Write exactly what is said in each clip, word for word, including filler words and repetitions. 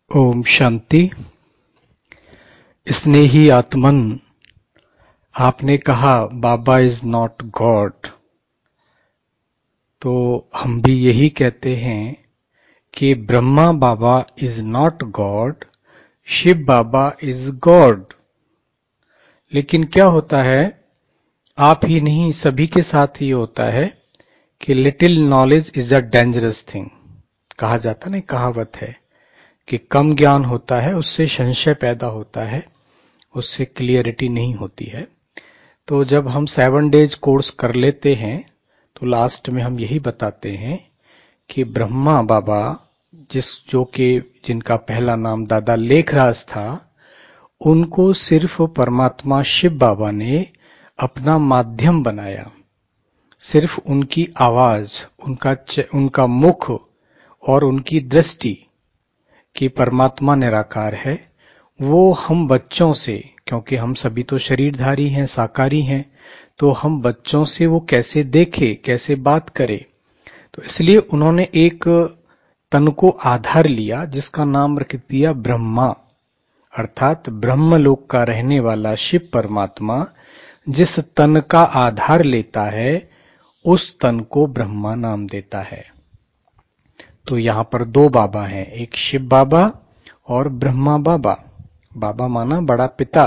ओम शांति। स्नेही आत्मन, आपने कहा बाबा is not God, तो हम भी यही कहते हैं कि Brahma Baba is not God, Shiv Baba is God. लेकिन क्या होता है, आप ही नहीं सभी के साथ ही होता है कि little knowledge is a dangerous thing. कहा जाता नहीं, कहावत है कि कम ज्ञान होता है उससे संशय पैदा होता है, उससे क्लियरिटी नहीं होती है। तो जब हम सेवन डेज कोर्स कर लेते हैं तो लास्ट में हम यही बताते हैं कि ब्रह्मा बाबा, जिस जो कि जिनका पहला नाम दादा लेखराज था, उनको सिर्फ परमात्मा शिव बाबा ने अपना माध्यम बनाया। सिर्फ उनकी आवाज, उनका उनका मुख और उनकी दृष्टि कि परमात्मा निराकार है, वो हम बच्चों से, क्योंकि हम सभी तो शरीरधारी हैं, साकारी हैं, तो हम बच्चों से वो कैसे देखे, कैसे बात करे। तो इसलिए उन्होंने एक तन को आधार लिया जिसका नाम रख दिया ब्रह्मा, अर्थात ब्रह्मलोक का रहने वाला शिव परमात्मा जिस तन का आधार लेता है उस तन को ब्रह्मा नाम देता है। तो यहां पर दो बाबा हैं, एक शिव बाबा और ब्रह्मा बाबा। बाबा माना बड़ा पिता,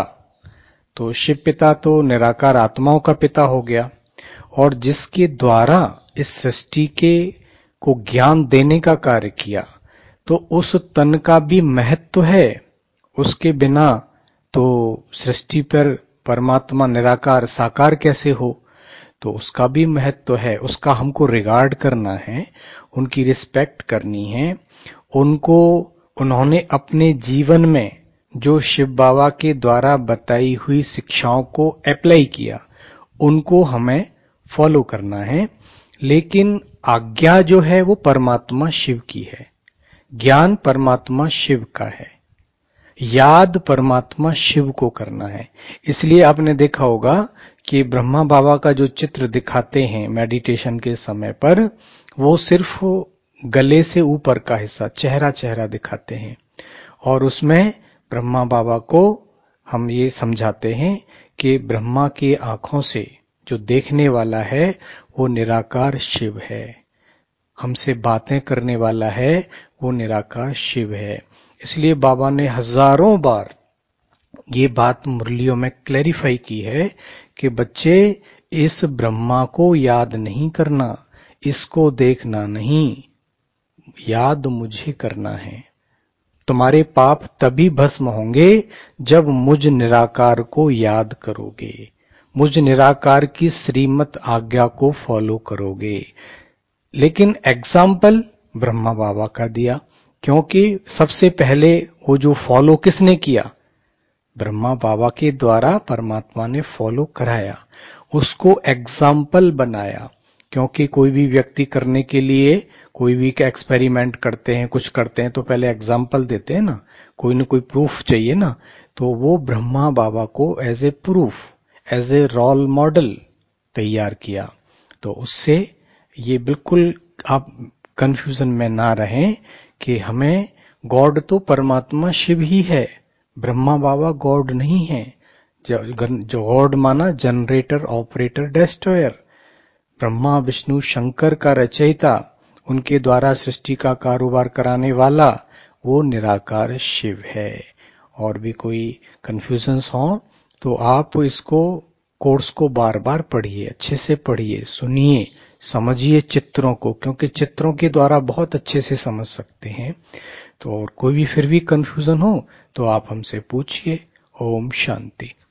तो शिव पिता तो निराकार आत्माओं का पिता हो गया, और जिसके द्वारा इस सृष्टि के को ज्ञान देने का कार्य किया, तो उस तन का भी महत्व है। उसके बिना तो सृष्टि पर परमात्मा निराकार साकार कैसे हो, तो उसका भी महत्व है, उसका हमको रिगार्ड करना है, उनकी रिस्पेक्ट करनी है। उनको उन्होंने अपने जीवन में जो शिव बाबा के द्वारा बताई हुई शिक्षाओं को अप्लाई किया, उनको हमें फॉलो करना है। लेकिन आज्ञा जो है वो परमात्मा शिव की है, ज्ञान परमात्मा शिव का है, याद परमात्मा शिव को करना है। इसलिए आपने देखा होगा कि ब्रह्मा बाबा का जो चित्र दिखाते हैं मेडिटेशन के समय पर, वो सिर्फ गले से ऊपर का हिस्सा, चेहरा चेहरा दिखाते हैं, और उसमें ब्रह्मा बाबा को हम ये समझाते हैं कि ब्रह्मा की आंखों से जो देखने वाला है वो निराकार शिव है, हमसे बातें करने वाला है वो निराकार शिव है। इसलिए बाबा ने हजारों बार ये बात मुरलियों में क्लैरिफाई की है कि बच्चे, इस ब्रह्मा को याद नहीं करना, इसको देखना नहीं, याद मुझे करना है। तुम्हारे पाप तभी भस्म होंगे जब मुझ निराकार को याद करोगे, मुझ निराकार की श्रीमत आज्ञा को फॉलो करोगे। लेकिन एग्जाम्पल ब्रह्मा बाबा का दिया, क्योंकि सबसे पहले वो जो फॉलो किसने किया, ब्रह्मा बाबा के द्वारा परमात्मा ने फॉलो कराया, उसको एग्जाम्पल बनाया। क्योंकि कोई भी व्यक्ति करने के लिए, कोई भी एक्सपेरिमेंट करते हैं, कुछ करते हैं, तो पहले एग्जाम्पल देते हैं ना, कोई न कोई प्रूफ चाहिए ना। तो वो ब्रह्मा बाबा को as a proof, as a role model तैयार किया। तो उससे ये बिल्कुल आप कंफ्यूजन में ना रहें कि हमें गॉड तो परमात्मा शिव ही है, ब्रह्मा बाबा गॉड नहीं है। जो गॉड माना generator, operator, destroyer, Brahma Vishnu Shankar का रचयिता, उनके द्वारा सृष्टि का कारोबार कराने वाला वो निराकार शिव है। और भी कोई कंफ्यूजन्स हो तो आप इसको कोर्स को बार बार पढ़िए, अच्छे से पढ़िए, सुनिए, समझिए चित्रों को, क्योंकि चित्रों के द्वारा बहुत अच्छे से समझ सकते हैं। तो और कोई भी फिर भी कंफ्यूजन हो तो आप हमसे पूछिए। ओम शांति।